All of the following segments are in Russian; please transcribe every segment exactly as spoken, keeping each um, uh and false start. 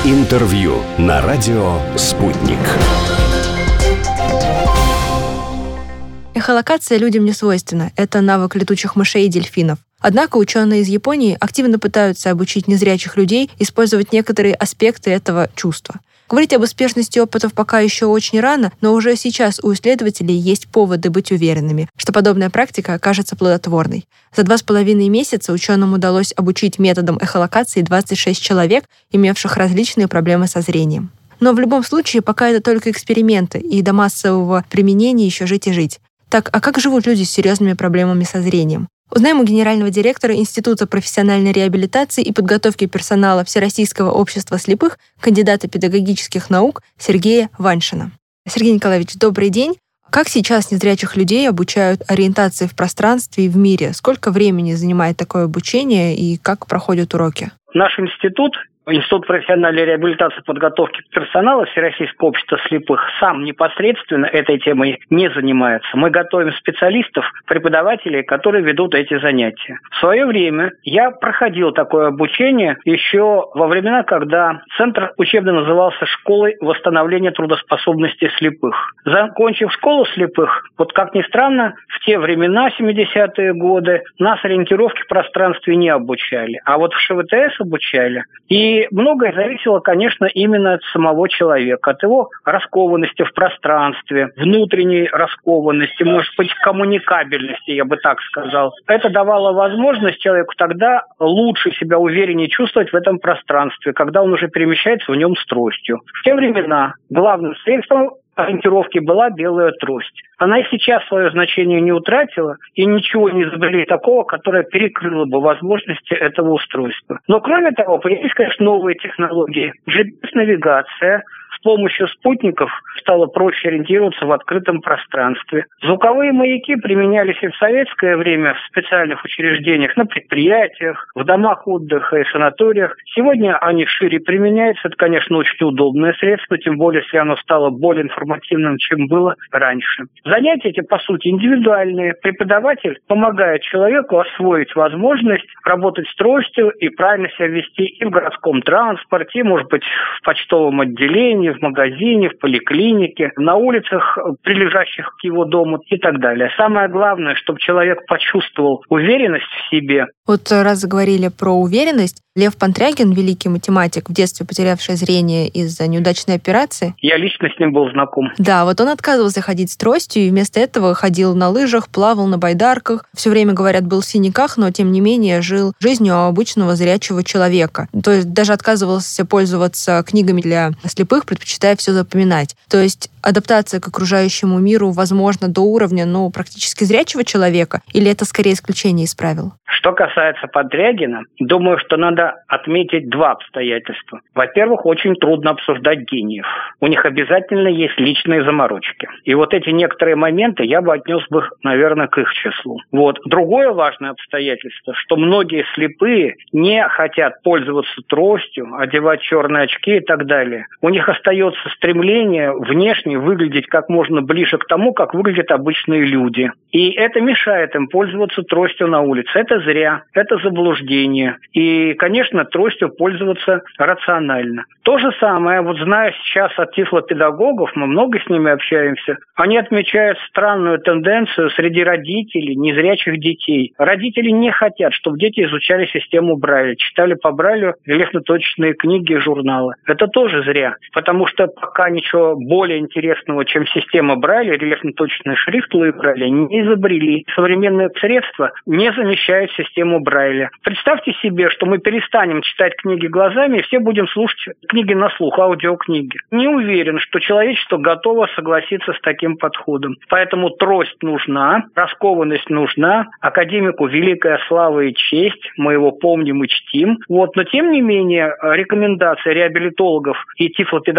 Интервью на радио «Спутник». Эхолокация людям не свойственна. Это навык летучих мышей и дельфинов. Однако ученые из Японии активно пытаются обучить незрячих людей использовать некоторые аспекты этого чувства. Говорить об успешности опытов пока еще очень рано, но уже сейчас у исследователей есть поводы быть уверенными, что подобная практика окажется плодотворной. За два с половиной месяца ученым удалось обучить методам эхолокации двадцать шесть человек, имевших различные проблемы со зрением. Но в любом случае пока это только эксперименты, и до массового применения еще жить и жить. Так, а как живут люди с серьезными проблемами со зрением? Узнаем у генерального директора Института профессиональной реабилитации и подготовки персонала Всероссийского общества слепых, кандидата педагогических наук Сергея Ваншина. Сергей Николаевич, добрый день. Как сейчас незрячих людей обучают ориентации в пространстве и в мире? Сколько времени занимает такое обучение и как проходят уроки? Наш институт Институт профессиональной реабилитации и подготовки персонала Всероссийского общества слепых сам непосредственно этой темой не занимается. Мы готовим специалистов, преподавателей, которые ведут эти занятия. В свое время я проходил такое обучение еще во времена, когда центр учебный назывался «Школой восстановления трудоспособности слепых». Закончив школу слепых, вот как ни странно, в те времена, семидесятые годы, нас ориентировки в пространстве не обучали, а вот в ШВТС обучали. И И многое зависело, конечно, именно от самого человека, от его раскованности в пространстве, внутренней раскованности, может быть, коммуникабельности, я бы так сказал. Это давало возможность человеку тогда лучше себя, увереннее чувствовать в этом пространстве, когда он уже перемещается в нем с тростью. В те времена главным средством ориентировки была белая трость. Она и сейчас свое значение не утратила, и ничего не изобрели такого, которое перекрыло бы возможности этого устройства. Но кроме того, появились, конечно, новые технологии. джи пи эс-навигация. С помощью спутников стало проще ориентироваться в открытом пространстве. Звуковые маяки применялись и в советское время в специальных учреждениях, на предприятиях, в домах отдыха и санаториях. Сегодня они шире применяются. Это, конечно, очень удобное средство, тем более, если оно стало более информативным, чем было раньше. Занятия эти, по сути, индивидуальные. Преподаватель помогает человеку освоить возможность работать с тростью и правильно себя вести и в городском транспорте, и, может быть, в почтовом отделении, в магазине, в поликлинике, на улицах, прилежащих к его дому и так далее. Самое главное, чтобы человек почувствовал уверенность в себе. Вот раз заговорили про уверенность, Лев Пантрягин, великий математик, в детстве потерявший зрение из-за неудачной операции. Я лично с ним был знаком. Да, вот он отказывался ходить с тростью и вместо этого ходил на лыжах, плавал на байдарках. Все время, говорят, был в синяках, но тем не менее жил жизнью обычного зрячего человека. То есть даже отказывался пользоваться книгами для слепых, предпочитая все запоминать. То есть адаптация к окружающему миру возможна до уровня, ну, практически зрячего человека, или это скорее исключение из правил? Что касается Пантрягина, думаю, что надо отметить два обстоятельства. Во-первых, очень трудно обсуждать гениев. У них обязательно есть личные заморочки. И вот эти некоторые моменты я бы отнес бы, наверное, к их числу. Вот. Другое важное обстоятельство, что многие слепые не хотят пользоваться тростью, одевать черные очки и так далее. У них остается стремление внешне выглядеть как можно ближе к тому, как выглядят обычные люди. И это мешает им пользоваться тростью на улице. Это зря, это заблуждение. И, конечно, тростью пользоваться рационально. То же самое, вот зная сейчас от тифлопедагогов, мы много с ними общаемся, они отмечают странную тенденцию среди родителей незрячих детей. Родители не хотят, чтобы дети изучали систему Брайля, читали по Брайлю рельефно-точечные книги и журналы. Это тоже зря, потому что пока ничего более интересного, чем система Брайля, рельефно-точечный шрифт Луи Брайля, не изобрели. Современные средства не замещают систему Брайля. Представьте себе, что мы перестанем читать книги глазами, и все будем слушать книги на слух, аудиокниги. Не уверен, что человечество готово согласиться с таким подходом. Поэтому трость нужна, раскованность нужна, академику великая слава и честь, мы его помним и чтим. Вот. Но тем не менее, рекомендации реабилитологов и тифлопедагогов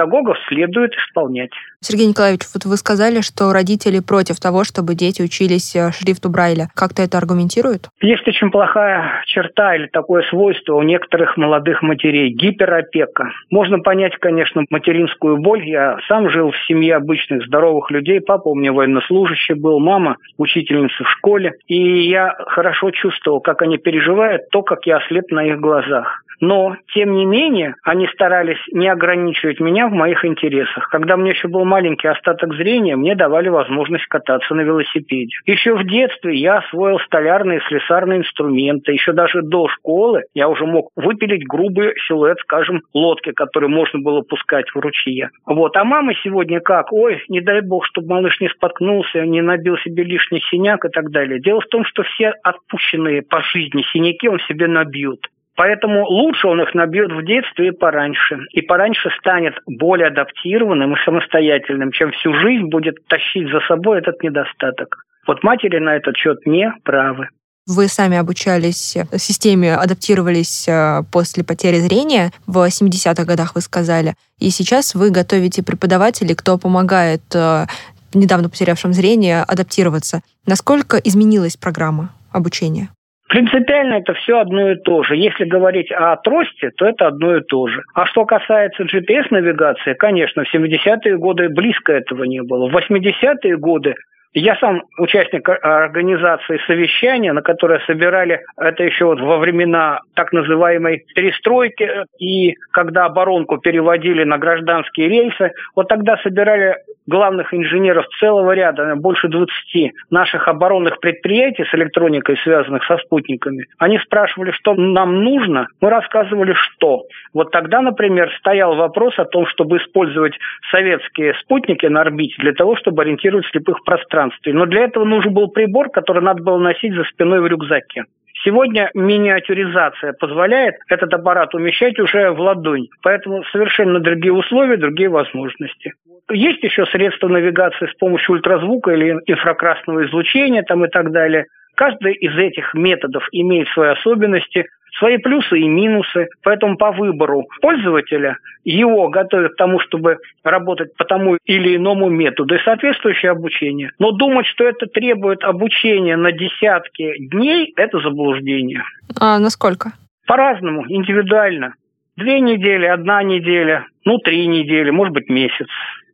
педагогов следует исполнять. Сергей Николаевич, вот вы сказали, что родители против того, чтобы дети учились шрифту Брайля. Как-то это аргументируют? Есть очень плохая черта или такое свойство у некоторых молодых матерей – гиперопека. Можно понять, конечно, материнскую боль. Я сам жил в семье обычных здоровых людей. Папа у меня военнослужащий был, мама учительница в школе. И я хорошо чувствовал, как они переживают то, как я ослеп на их глазах. Но, тем не менее, они старались не ограничивать меня в моих интересах. Когда мне еще был маленький остаток зрения, мне давали возможность кататься на велосипеде. Еще в детстве я освоил столярные и слесарные инструменты. Еще даже до школы я уже мог выпилить грубый силуэт, скажем, лодки, который можно было пускать в ручье. Вот. А мама сегодня как? Ой, не дай бог, чтобы малыш не споткнулся, не набил себе лишний синяк и так далее. Дело в том, что все отпущенные по жизни синяки он себе набьет. Поэтому лучше он их набьет в детстве и пораньше. И пораньше станет более адаптированным и самостоятельным, чем всю жизнь будет тащить за собой этот недостаток. Вот матери на этот счет не правы. Вы сами обучались системе, адаптировались после потери зрения в семидесятых годах, вы сказали. И сейчас вы готовите преподавателей, кто помогает недавно потерявшим зрение адаптироваться. Насколько изменилась программа обучения? Принципиально это все одно и то же. Если говорить о трости, то это одно и то же. А что касается джи пи эс-навигации, конечно, в семидесятые годы близко этого не было. В восьмидесятые годы я сам участник организации совещания, на которое собирали, это еще вот во времена так называемой перестройки, и когда оборонку переводили на гражданские рельсы, вот тогда собирали главных инженеров целого ряда, больше двадцати наших оборонных предприятий с электроникой, связанных со спутниками. Они спрашивали, что нам нужно, мы рассказывали, что. Вот тогда, например, стоял вопрос о том, чтобы использовать советские спутники на орбите для того, чтобы ориентировать слепых в пространстве. Но для этого нужен был прибор, который надо было носить за спиной в рюкзаке. Сегодня миниатюризация позволяет этот аппарат умещать уже в ладонь. Поэтому совершенно другие условия, другие возможности. Есть еще средства навигации с помощью ультразвука или инфракрасного излучения там и так далее. Каждый из этих методов имеет свои особенности, свои плюсы и минусы. Поэтому по выбору пользователя его готовят к тому, чтобы работать по тому или иному методу и соответствующее обучение. Но думать, что это требует обучения на десятки дней, это заблуждение. А насколько? По-разному, индивидуально. Две недели, одна неделя, ну три недели, может быть месяц.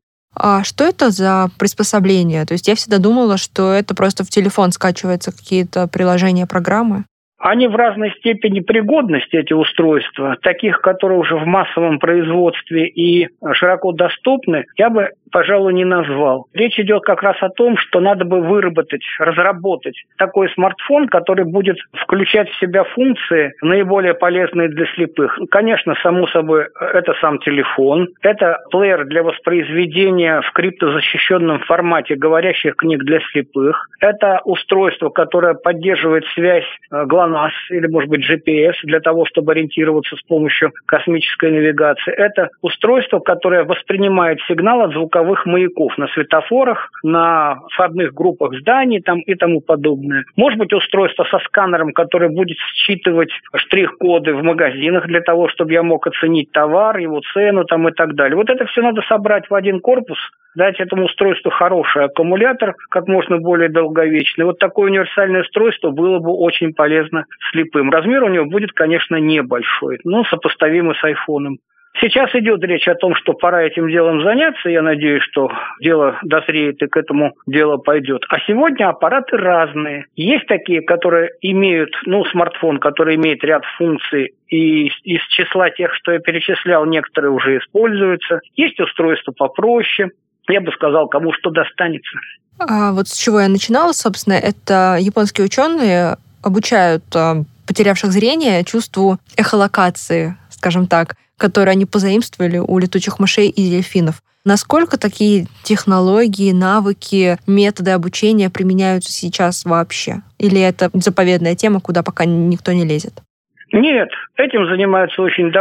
А что это за приспособление? То есть я всегда думала, что это просто в телефон скачиваются какие-то приложения, программы. Они в разной степени пригодности, эти устройства, таких, которые уже в массовом производстве и широко доступны, я бы, пожалуй, не назвал. Речь идет как раз о том, что надо бы выработать, разработать такой смартфон, который будет включать в себя функции, наиболее полезные для слепых. Конечно, само собой, это сам телефон, это плеер для воспроизведения в криптозащищенном формате говорящих книг для слепых, это устройство, которое поддерживает связь главного или, может быть, джи пи эс для того, чтобы ориентироваться с помощью космической навигации. Это устройство, которое воспринимает сигнал от звуковых маяков на светофорах, на входных группах зданий там, и тому подобное. Может быть, устройство со сканером, которое будет считывать штрих-коды в магазинах для того, чтобы я мог оценить товар, его цену там, и так далее. Вот это все надо собрать в один корпус, дать этому устройству хороший аккумулятор, как можно более долговечный. Вот такое универсальное устройство было бы очень полезно слепым. Размер у него будет, конечно, небольшой, но сопоставимый с айфоном. Сейчас идет речь о том, что пора этим делом заняться. Я надеюсь, что дело дозреет и к этому дело пойдет. А сегодня аппараты разные. Есть такие, которые имеют, ну, смартфон, который имеет ряд функций, и из числа тех, что я перечислял, некоторые уже используются. Есть устройства попроще. Я бы сказал, кому что достанется. А вот с чего я начинала, собственно, это японские ученые обучают потерявших зрение чувству эхолокации, скажем так, которые они позаимствовали у летучих мышей и дельфинов. Насколько такие технологии, навыки, методы обучения применяются сейчас вообще? Или это заповедная тема, куда пока никто не лезет? Нет, этим занимаются очень давно.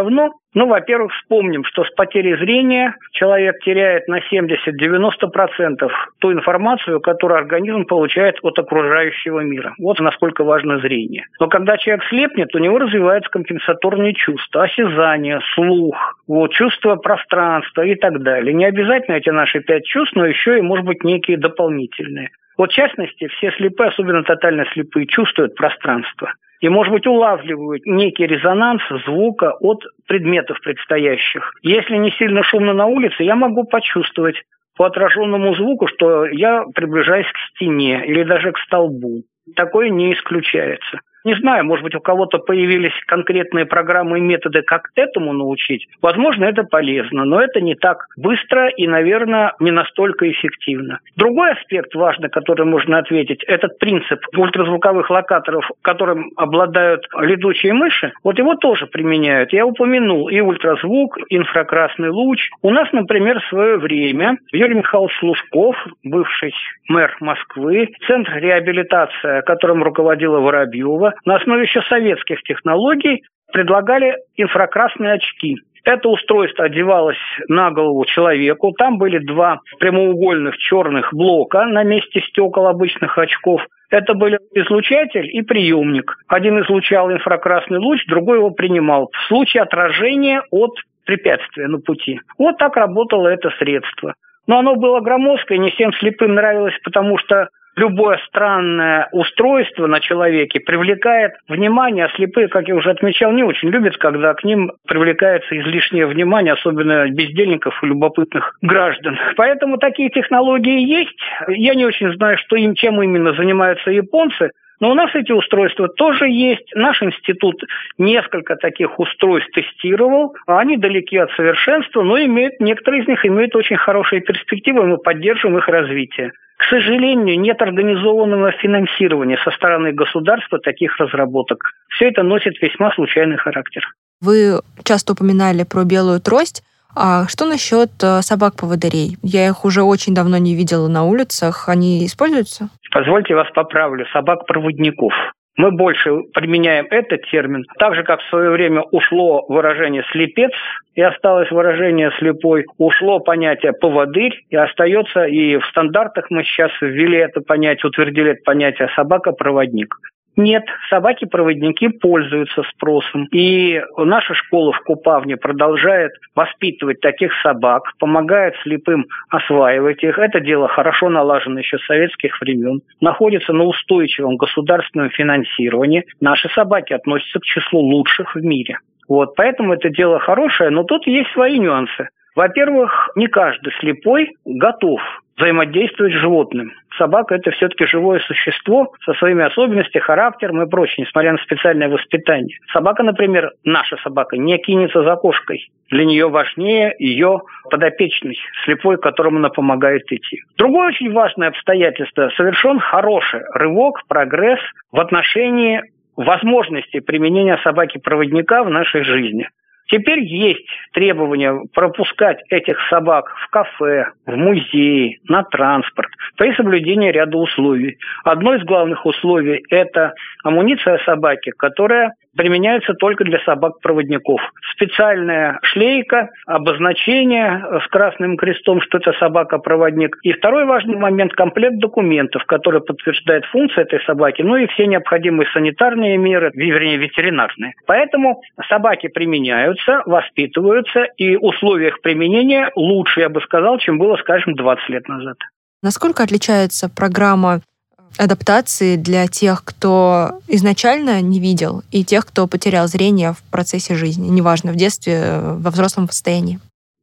Ну, во-первых, вспомним, что с потерей зрения человек теряет на семьдесят-девяносто процентов ту информацию, которую организм получает от окружающего мира. Вот насколько важно зрение. Но когда человек слепнет, у него развиваются компенсаторные чувства, осязание, слух, вот, чувство пространства и так далее. Не обязательно эти наши пять чувств, но еще и, может быть, некие дополнительные. Вот, в частности, все слепые, особенно тотально слепые, чувствуют пространство. И, может быть, улавливают некий резонанс звука от предметов предстоящих. Если не сильно шумно на улице, я могу почувствовать по отраженному звуку, что я приближаюсь к стене или даже к столбу. Такое не исключается. Не знаю, может быть, у кого-то появились конкретные программы и методы, как этому научить. Возможно, это полезно, но это не так быстро и, наверное, не настолько эффективно. Другой аспект важный, который можно ответить, этот принцип ультразвуковых локаторов, которым обладают летучие мыши, вот его тоже применяют. Я упомянул и ультразвук, инфракрасный луч. У нас, например, в свое время Юрий Михайлович Лужков, бывший мэр Москвы, центр реабилитации, которым руководила Воробьева, на основе еще советских технологий предлагали инфракрасные очки. Это устройство одевалось на голову человеку. Там были два прямоугольных черных блока на месте стекол обычных очков. Это были излучатель и приемник. Один излучал инфракрасный луч, другой его принимал в случае отражения от препятствия на пути. Вот так работало это средство. Но оно было громоздкое, не всем слепым нравилось, потому что любое странное устройство на человеке привлекает внимание, а слепые, как я уже отмечал, не очень любят, когда к ним привлекается излишнее внимание, особенно бездельников и любопытных граждан. Поэтому такие технологии есть. Я не очень знаю, что им, чем именно занимаются японцы, но у нас эти устройства тоже есть. Наш институт несколько таких устройств тестировал. Они далеки от совершенства, но имеют, некоторые из них имеют очень хорошие перспективы, мы поддерживаем их развитие. К сожалению, нет организованного финансирования со стороны государства таких разработок. Все это носит весьма случайный характер. Вы часто упоминали про белую трость. А что насчет собак-поводырей? Я их уже очень давно не видела на улицах. Они используются? Позвольте вас поправлю. Собак-проводников. Мы больше применяем этот термин. Так же, как в свое время ушло выражение «слепец» и осталось выражение «слепой», ушло понятие «поводырь» и остается, и в стандартах мы сейчас ввели это понятие, утвердили это понятие «собака-проводник». Нет, собаки-проводники пользуются спросом. И наша школа в Купавне продолжает воспитывать таких собак, помогает слепым осваивать их. Это дело хорошо налажено еще с советских времен. Находится на устойчивом государственном финансировании. Наши собаки относятся к числу лучших в мире. Вот, поэтому это дело хорошее, но тут есть свои нюансы. Во-первых, не каждый слепой готов взаимодействовать с животным. Собака – это все-таки живое существо со своими особенностями, характером и прочим, несмотря на специальное воспитание. Собака, например, наша собака, не кинется за кошкой. Для нее важнее ее подопечный, слепой, которому она помогает идти. Другое очень важное обстоятельство – совершен хороший рывок, прогресс в отношении возможности применения собаки-проводника в нашей жизни. Теперь есть требования пропускать этих собак в кафе, в музеи, на транспорт при соблюдении ряда условий. Одно из главных условий – это амуниция собаки, которая применяется только для собак-проводников. Специальная шлейка, обозначение с красным крестом, что это собака-проводник. И второй важный момент – комплект документов, который подтверждает функцию этой собаки, ну и все необходимые санитарные меры, вернее, ветеринарные. Поэтому собаки применяются, воспитываются, и условия их применения лучше, я бы сказал, чем было, скажем, двадцать лет назад. Насколько отличается программа адаптации для тех, кто изначально не видел, и тех, кто потерял зрение в процессе жизни, неважно, в детстве, во взрослом состоянии?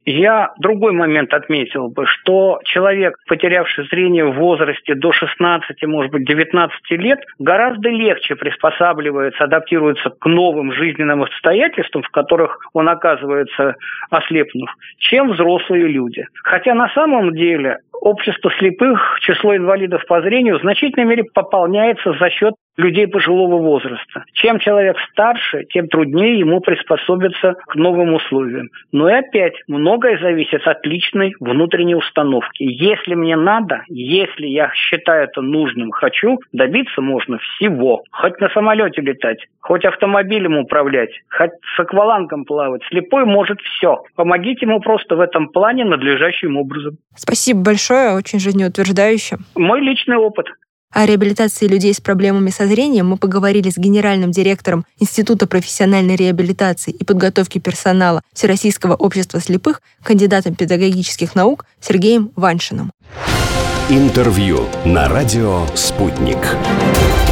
Я другой момент отметил бы, что человек, потерявший зрение в возрасте до шестнадцати, может быть, девятнадцати лет, гораздо легче приспосабливается, адаптируется к новым жизненным обстоятельствам, в которых он оказывается ослепнув, чем взрослые люди. Хотя на самом деле общество слепых, число инвалидов по зрению в значительной мере пополняется за счет людей пожилого возраста. Чем человек старше, тем труднее ему приспособиться к новым условиям. Но и опять, многое зависит от личной внутренней установки. Если мне надо, если я считаю это нужным, хочу, добиться можно всего. Хоть на самолете летать, хоть автомобилем управлять, хоть с аквалангом плавать. Слепой может все. Помогите ему просто в этом плане надлежащим образом. Спасибо большое, очень жизнеутверждающе. Мой личный опыт. О реабилитации людей с проблемами со зрением мы поговорили с генеральным директором Института профессиональной реабилитации и подготовки персонала Всероссийского общества слепых, кандидатом педагогических наук Сергеем Ваншиным. Интервью на радио «Спутник».